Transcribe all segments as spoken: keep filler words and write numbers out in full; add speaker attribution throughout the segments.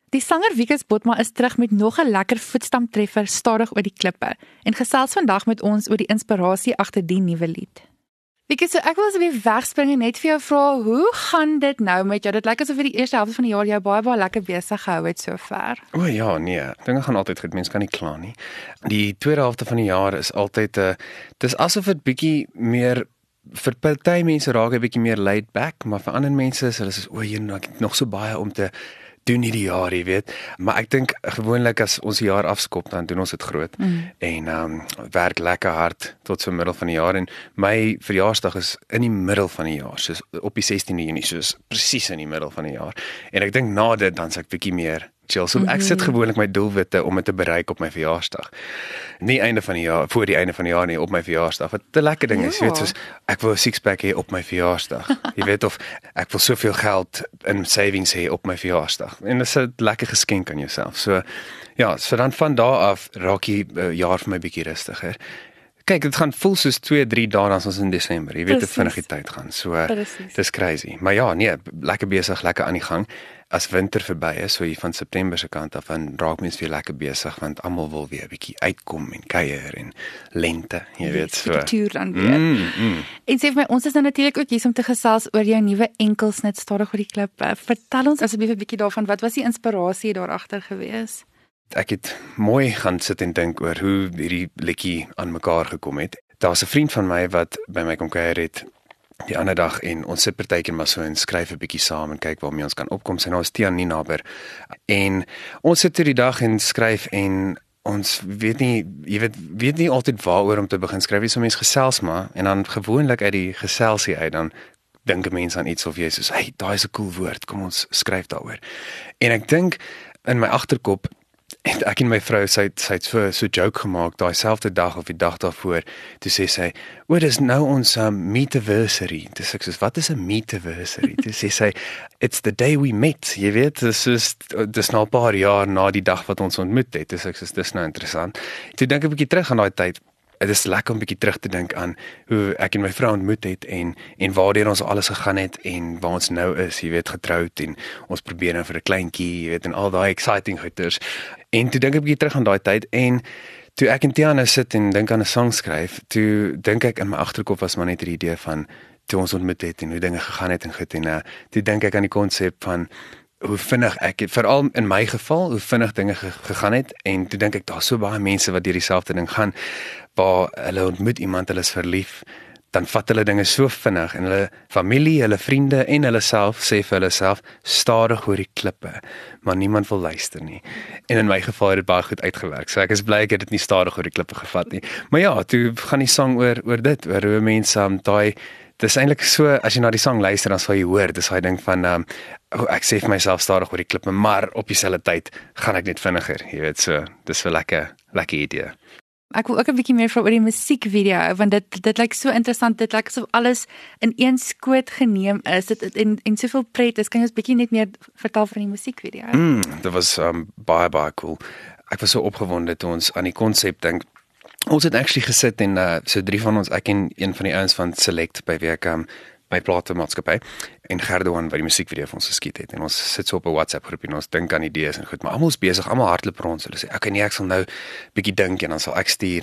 Speaker 1: Die sanger Wikus Botma is terug met nog 'n lekker voetstamptreffer stadig oor die klippe en gesels vandag met ons oor die inspirasie agter die nuwe lied. Wikus, so ek wil asseblief wegspring en net vir jou vra, hoe gaan dit nou met jou? Dit lyk asof vir die eerste helfte van die jaar jou baie baie lekker besig gehou het sover.
Speaker 2: O ja, nee, dinge gaan altyd goed, mens kan nie kla nie. Die tweede helfte van die jaar is altyd 'n uh, dis asof dit bietjie meer vir party mense raak 'n bietjie meer laid back, maar vir ander mense is hulle soos o, jy nou ek het nog so baie om te doen hierdie jaar, jy weet. Maar ek dink gewoonlik as ons die jaar afskop, dan doen ons dit groot mm. en um, werk lekker hard tot so middel van die jaar. En my verjaarsdag is in die middel van die jaar, soos op die sestiende Junie, soos presies in die middel van die jaar. En ek dink na dit dan sal ek bietjie meer chill. So ek sit gewoonlik my doelwitte om dit te bereik op my verjaarsdag. Nie einde van die jaar, voor die einde van die jaar nie, op my verjaarsdag. Wat 'n lekker ding is, ja. Weet, soos ek wil 'n six-pack hê op my verjaarsdag. Jy weet, of ek wil soveel geld in savings hê op my verjaarsdag. En dit is 'n lekker geskenk aan jouself. So ja, so dan van daar af raak die uh, jaar vir my bietjie rustiger. Kyk, dit gaan voel soos twee, drie dae dan ons in Desember. Jy weet hoe vinnig die tyd gaan. So dis crazy. Maar ja, nee, lekker besig, lekker aan die gang. As winter verby is, so hier van September se kant af, dan raak mens weer lekker besig, want almal wil weer 'n bietjie uitkom en kuier en lente, jy yes, weet so.
Speaker 1: Die toer dan weer.
Speaker 2: Mm, mm.
Speaker 1: En sê vir my, ons is nou natuurlik ook hier om te gesels oor jou nuwe enkelsnit stadig oor die klippe. Vertel ons asseblief 'n bietjie daarvan, wat was die inspirasie daar agter gewees?
Speaker 2: Ek het mooi gaan sit en dink oor hoe hierdie liedjie aan mekaar gekom het. Daar's 'n vriend van my wat by my kom kuier het die ander dag en ons sit partykeer maar so en skryf 'n bietjie saam en kyk waarmee ons kan opkom. Sy naam is Tiaan Ninaber. En ons sit toe die dag en skryf en ons weet nie, jy weet, weet nie altyd waaroor om te begin skryf nie. So mense gesels maar en dan gewoonlik uit die geselsie uit dan dink 'n mens aan iets of jy sê, "Hey, daai is 'n cool woord. Kom ons skryf daaroor." En ek dink in my agterkop en ek en my vrou, sy het, sy het so, so joke gemaak, daai selfde dag of die dag daarvoor, toe sê sy, o, dis nou ons um, meetiversary. Toe sê ek soos, wat is 'n meetiversary? Toe sê sy, it's the day we met, jy weet, dis is, dis nou 'n paar jaar na die dag wat ons ontmoet het. Toe sê ek soos, dis nou interessant. Toe dink ek 'n bietjie terug aan daai tyd. Dit is lekker om 'n bietjie terug te dink aan hoe ek en my vrou ontmoet het en en waartoe ons alles gegaan het en waar ons nou is, jy weet, getroud en ons probeer nou vir 'n kleintjie, jy weet, en al daai exciting goeters. En toe dink ek 'n bietjie terug aan daai tyd en toe ek en Tiana sit en dink aan 'n song skryf, toe dink ek in my agterkop was maar net die idee van toe ons ontmoet het en hoe dinge gegaan het en goed en uh, toe dink ek aan die konsep van hoe vinnig ek, veral in my geval, hoe vinnig dinge gegaan het en toe dink ek daar so baie mense wat deur dieselfde ding gaan, waar hulle ontmoet iemand, hulle is verlief, dan vat hulle dinge so vinnig en hulle familie, hulle vriende en hulle self sê vir hulle self stadig oor die klippe, maar niemand wil luister nie. En in my geval het dit baie goed uitgewerk. So ek is bly ek het dit nie stadig oor die klippe gevat nie. Maar ja, toe gaan die sang oor oor dit, oor hoe mense um, daai dis eintlik so, as jy na die sang luister, dan sal jy hoor, dis daai ding van, um, oh, ek sê vir myself stadig oor die klippe, maar op dieselfde tyd gaan ek net vinniger, jy weet, so, dis so lekker, lekker idee.
Speaker 1: Ek wil ook 'n bietjie meer vra oor die musiekvideo, want dit dit lyk so interessant, dit lyk asof alles in een skoot geneem is, dit en en soveel pret is. Kan jy ons bietjie net meer vertel van die musiekvideo?
Speaker 2: Mm, dit was um, baie, baie cool. Ek was so opgewonde toe ons aan die konsep dink. Ons het actually gesit en uh, so drie van ons, ek en een van die ouens van Select by wie ek um, by Platemaatskappy en Gerdoan wat die musiekvideo vir ons geskiet het en ons sit so op 'n WhatsApp groep en ons dink aan idees en goed, maar almal is besig, almal hardloop rond. Hulle sê, okay, nee, ek sal nou bietjie dink en dan sal ek stuur.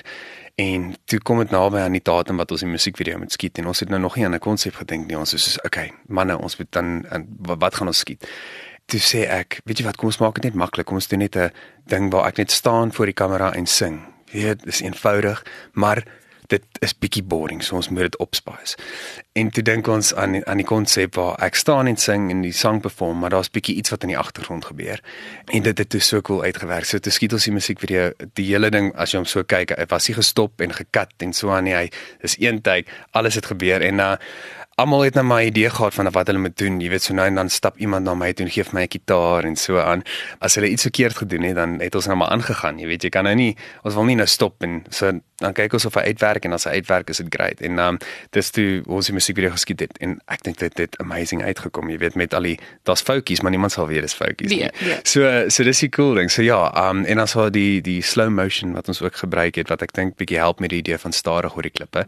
Speaker 2: En toe kom dit naby aan die datum wat ons die musiekvideo moet skiet en ons het nou nog nie aan 'n konsep gedink nie. Ons is soos, okay, manne, ons moet dan en, wat gaan ons skiet? Toe sê ek, weet jy wat, kom ons maak dit net maklik. Kom ons doen net 'n ding waar ek net staan voor die kamera en sing. Ja, dit is eenvoudig, maar dit is bietjie boring, so ons moet dit opspice. En toe dink ons aan aan die konsep waar ek staan en sing en die sang perform, maar daar's bietjie iets wat in die agtergrond gebeur. En dit het toe so cool uitgewerk. So toe skiet ons die musiekvideo, die hele ding as jy hom so kyk, hy was nie gestop en gekat en so aan nie. Hy is een take, alles het gebeur en uh almal het nou maar 'n idee gehad van wat hulle moet doen. Jy weet, so nou en dan stap iemand na my toe en gee vir my 'n gitaar en so aan. As hulle iets verkeerd gedoen het, dan het ons nou maar aangegaan. Jy weet, jy kan nou nie, ons wil nie nou stop en so dan kyk ons of hy uitwerk en as hy uitwerk is dit great. En um dis toe ons die musiekvideo geskiet het en ek dink dit het amazing uitgekom. Jy weet, met al die daar's foutjies, maar niemand sal weet dis foutjies nie.
Speaker 1: Yeah, yeah.
Speaker 2: So so dis die cool ding. So ja, um en dan so die die slow motion wat ons ook gebruik het wat ek dink bietjie help met die idee van stadig oor die klippe.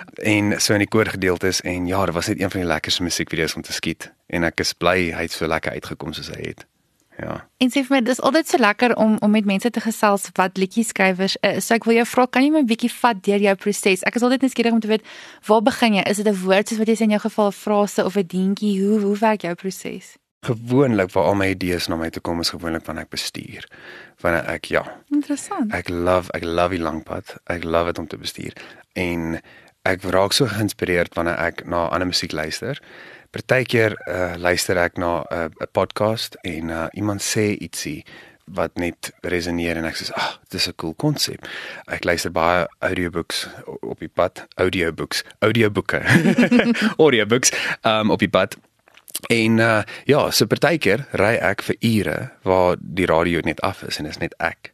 Speaker 2: En so in die koorgedeeltes en ja, was net een van die lekkerste musiekvideo's om te skiet en ek is bly hy het so lekker uitgekom soos hy het. Ja.
Speaker 1: En sê vir my, dis altyd so lekker om om met mense te gesels wat liedjieskrywers is. So ek wil jou vra, kan jy my 'n bietjie vat deur jou proses? Ek is altyd nuuskierig om te weet, waar begin jy? Is dit 'n woord soos wat jy sê in jou geval 'n frase of 'n deentjie? Hoe hoe werk jou proses?
Speaker 2: Gewoonlik waar al my idees na my toe kom is gewoonlik wanneer ek bestuur. Wanneer ek ja.
Speaker 1: Interessant.
Speaker 2: Ek love ek love die lang pad. Ek love dit om te bestuur. En ek raak so geïnspireerd wanneer ek na ander musiek luister. Partykeer uh, luister ek na 'n uh, 'n podcast en uh, iemand sê ietsie wat net resoneer en ek sê, "Ag, dit is 'n cool konsep." Ek luister baie audiobooks op die pad, audiobooks, audioboeke. audiobooks um, op die pad. En uh, ja, so partykeer ry ek vir ure waar die radio net af is en is net ek.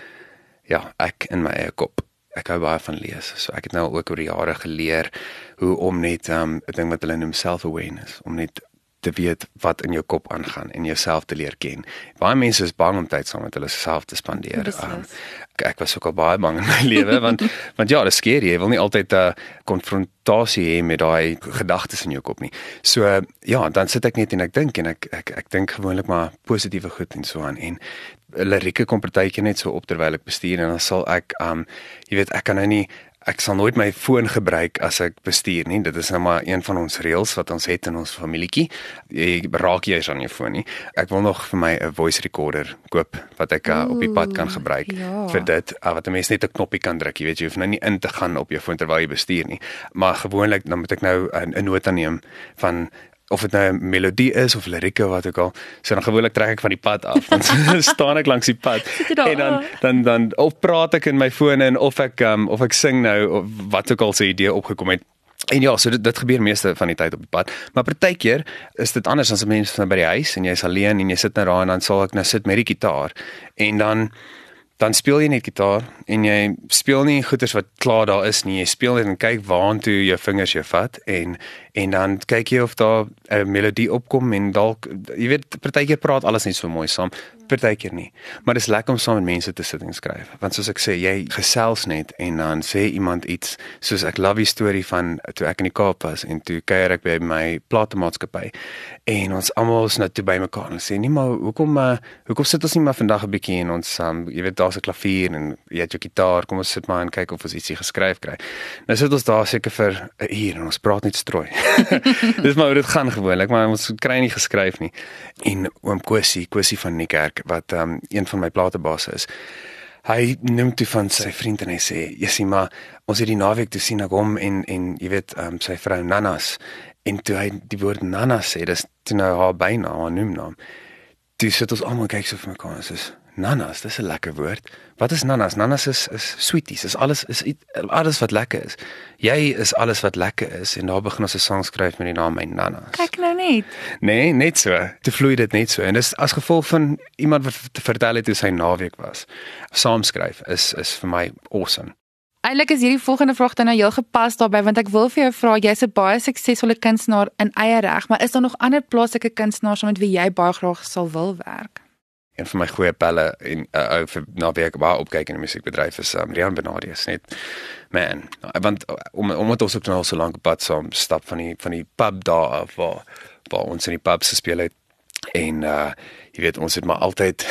Speaker 2: Ja, ek in my eie kop. Ek hou baie van lees. So ek het nou ook oor die jare geleer hoe om net um, 'n ding wat hulle noem self-awareness, om net te weet wat in jou kop aangaan en jouself te leer ken. Baie mense is bang om tyd saam met hulle self te spandeer. Um, ek, ek was ook al baie bang in my lewe want want ja, dit is skeer jy wil nie altyd 'n uh, konfrontasie hê met daai gedagtes in jou kop nie. So uh, ja, dan sit ek net en ek dink en ek ek ek dink gewoonlik maar positiewe goed en so aan en lirieke kom partykeer net so op terwyl ek bestuur en dan sal ek um jy weet ek kan nou nie Ek sal nooit my foon gebruik as ek bestuur nie. Dit is nou maar een van ons reëls wat ons het in ons familietjie. Jy raak jy eens aan jou foon nie. Ek wil nog vir my 'n voice recorder koop wat ek uh, op die pad kan gebruik
Speaker 1: ja.
Speaker 2: vir dit. Uh, wat 'n mens net 'n knoppie kan druk. Jy weet jy hoef nou nie in te gaan op jou foon terwyl jy bestuur nie. Maar gewoonlik dan moet ek nou 'n 'n nota neem van of dit nou 'n melodie is of lirieke of wat ook al. So dan gewoonlik trek ek van die pad af. Dan staan ek langs die pad en dan dan dan of praat ek in my foon en of ek um, of ek sing nou of wat ook al se idee opgekom het. En ja, so dit, dit gebeur meeste van die tyd op die pad. Maar partykeer is dit anders as 'n mens by die huis en jy's alleen en jy sit nou daar en dan sal ek nou sit met die gitaar en dan dan speel jy net gitaar en jy speel nie goeders wat klaar daar is nie. Jy speel net en kyk waartoe jou vingers jou vat en en dan kyk jy of daar 'n melodie opkom en dalk jy weet partykeer praat alles net so mooi saam, partykeer nie. Maar dit is lekker om saam met mense te sit en skryf. Want soos ek sê, jy gesels net en dan sê iemand iets soos ek love die storie van toe ek in die Kaap was en toe kuier ek by my platemaatskappy en ons almal is nou toe bymekaar en sê nee maar hoekom uh, hoekom sit ons nie maar vandag 'n bietjie en ons um, jy weet daar's 'n klavier en jy het jou gitaar, kom ons sit maar en kyk of ons ietsie geskryf kry. Nou sit ons daar seker vir 'n uur en ons praat net strooi. Dis maar hoe dit gaan gewoonlik, maar ons kry nie geskryf nie. En oom Kosie, Kosie van Niekerk wat um, een van my platebasse is. Hy noem toe van sy vriend en hy sê, "Jessie, maar ons het die naweek toe sien ek hom en en jy weet um, sy vrou Nanas en toe hy die woord Nanas sê, dis toe nou haar bynaam, haar noemnaam. Toe sit ons almal kyk so vir mekaar en sê Nanas, dis 'n lekker woord. Wat is nanas? Nanas is is sweeties, is alles is alles wat lekker is. Jy is alles wat lekker is en daar begin ons 'n sang skryf met die naam My Nanas.
Speaker 1: Kyk nou net.
Speaker 2: Nee, net so. Te vloei dit net so en dis as gevolg van iemand wat te vertel het hoe sy naweek was. Saamskryf is is vir my awesome.
Speaker 1: Eilik is hierdie volgende vraag dan nou heel gepas daarbey want ek wil vir jou vra, jy's 'n baie suksesvolle kunstenaar in eie reg, maar is daar nog ander plaaslike kunstenaars met wie jy baie graag sal wil werk?
Speaker 2: Een van my goeie pelle en uh, ou vir na wie ek baie opkyk in die musiekbedryf is um, Rian Benadius net man want om omdat ons ook nou al so lank op pad saam stap van die van die pub daar af waar waar ons in die pubs gespeel het en uh, jy weet ons het maar altyd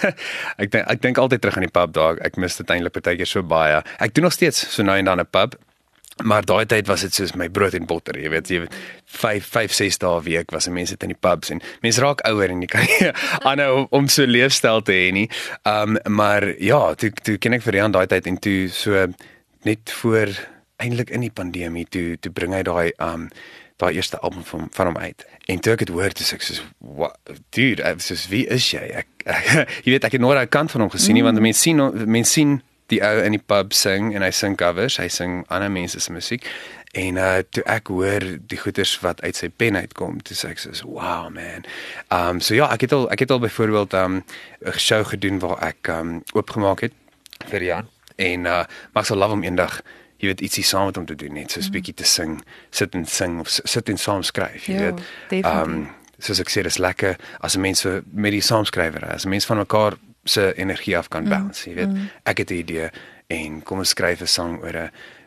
Speaker 2: ek dink ek dink altyd terug aan die pub daar ek mis dit eintlik partykeer so baie ek doen nog steeds so nou en dan 'n pub. Maar daai tyd was dit soos my brood en botter, jy weet, jy weet vyf, vyf, ses dae 'n week was mense in die pubs en mense raak ouer en jy kan nie aanhou om so 'n leefstyl te hê nie. Um maar ja, toe toe ken ek vir Rian daai tyd en toe so net voor eintlik in die pandemie toe toe bring hy daai um daai eerste album van van hom uit. En toe ek dit hoor, toe sê ek soos what dude, ek soos wie is jy? Ek, ek jy weet ek het nooit daai kant van hom gesien nie mm. want mense sien mense sien die ou in die pub sing en hy sing covers, hy sing ander mense se musiek en uh, toe ek hoor die goeders wat uit sy pen uitkom, toe sê ek so, wow man. Um so ja, ek het al ek het al byvoorbeeld um 'n show gedoen waar ek um oopgemaak het vir Jan en uh maar ek sal love om eendag jy weet ietsie saam met hom te doen, net so 'n bietjie te sing, sit en sing of sit en saam skryf, jy weet. Um soos ek sê, dis lekker as 'n mens met die saamskrywer, as 'n mens van mekaar se energie af kan bounce, jy weet. Mm. Ek het 'n idee en kom ons skryf 'n sang oor 'n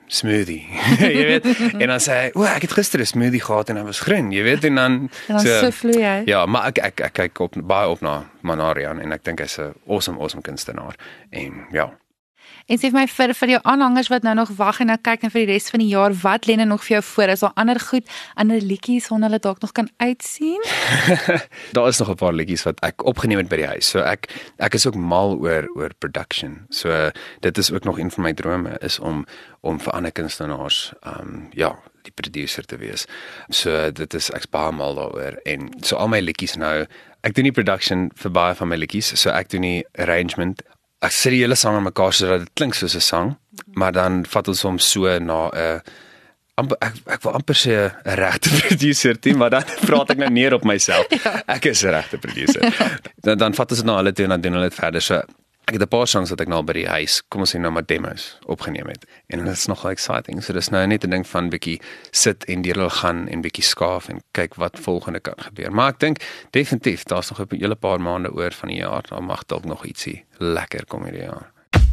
Speaker 2: smoothie. Jy weet, en dan sê hy, o, ek het gister 'n smoothie gehad en hy was groen, jy weet, en dan
Speaker 1: En dan so, so vloei hy.
Speaker 2: Ja, maar ek ek ek kyk op baie op na Manarian en ek dink hy's 'n awesome awesome kunstenaar en ja.
Speaker 1: En sê vir my vir vir jou aanhangers wat nou nog wag en nou kyk en vir die res van die jaar, wat lê nog vir jou voor? Is daar ander goed, ander liedjies waarna hulle dalk nog kan uitsien?
Speaker 2: Daar is nog 'n paar liedjies wat ek opgeneem het by die huis. So ek ek is ook mal oor oor production. So dit is ook nog een van my drome is om om vir ander kunstenaars um ja, die producer te wees. So dit is ek's baie mal daaroor en so al my liedjies nou, ek doen nie production vir baie van my liedjies, so ek doen nie arrangement. Ek sit die hele sang aan mekaar sodat dit klink soos 'n sang, maar dan vat ons hom so na 'n uh, amper, ek ek wil amper sê 'n regte producer team, maar dan praat ek nou neer op myself. Ja. Ek is 'n regte producer. dan dan vat ons dit na hulle toe en dan doen hulle dit verder. So ek het 'n paar songs wat ek nou by die huis, kom ons sê nou maar demos opgeneem het. En dit is nogal exciting. So dis nou net 'n ding van bietjie sit en deur hulle gaan en bietjie skaaf en kyk wat volgende kan gebeur. Maar ek dink definitief daar's nog 'n hele paar maande oor van die jaar, dan mag dalk nog ietsie lekker kom hierdie jaar.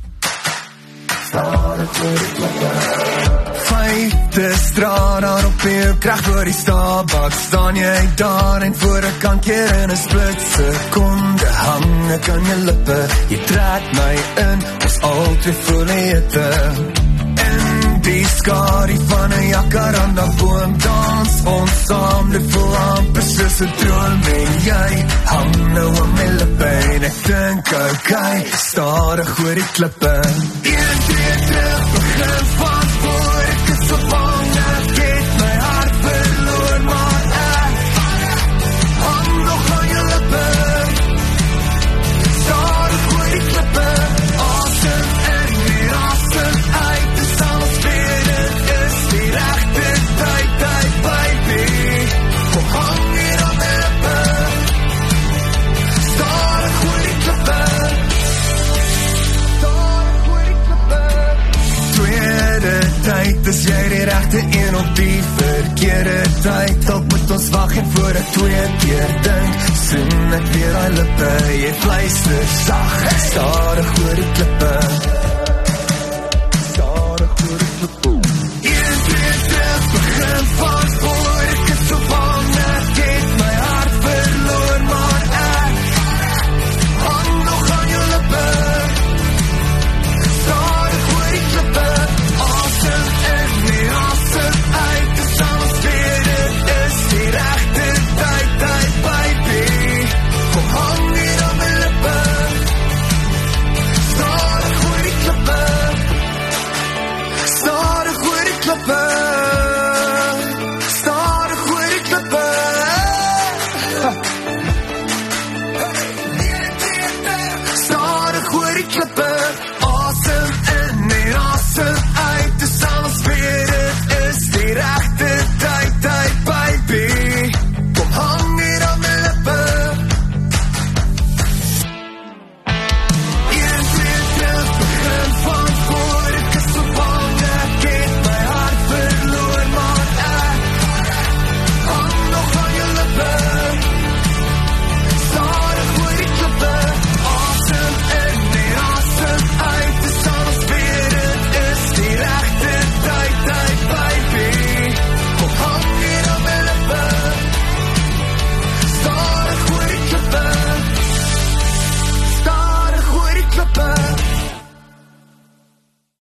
Speaker 3: Vyfde straat daar op jou krag voor die Starbucks, staan jy daar en voor 'n kanker in 'n split sekonde hang ek aan jou lippe, jy trek my in, ons al twee voel ete. En die skadu van 'n jacaranda boom dans ons saam, dit voel amper soos 'n droom en jy hang nou aan my lippe en ek dink okay, stadig oor die klippe. Een, twee, terug, begin van voor, ek is so bang, ek het my hart verloor, maar ek hang nog aan jou lippe, stadig oor die klippe, asem in die asem uit, dis alles weer, dit is die regte tyd, tyd, baby, kom hang hier aan my lippe, stadig oor die klippe, stadig oor die klippe, tweede tyd, is jy die regte een op die verkeerde tyd, dalk moet ons wag en voor ek twee keer dink, soen ek weer die lippe, jy fluister sag, stadig oor die klippe, stadig oor die klippe, een, twee, terug, begin van voor, ek is so bang, ek het my hart verloor, maar ek hang nog aan jou lippe, stadig oor die klippe, asem in die asem uit, dis alles weer, dit is die regte tyd, tyd, baby, kom hang hier aan my lippe, stadig oor die klippe, stadig oor die klippe, stadig oor die klippe, stadig oor die klippe,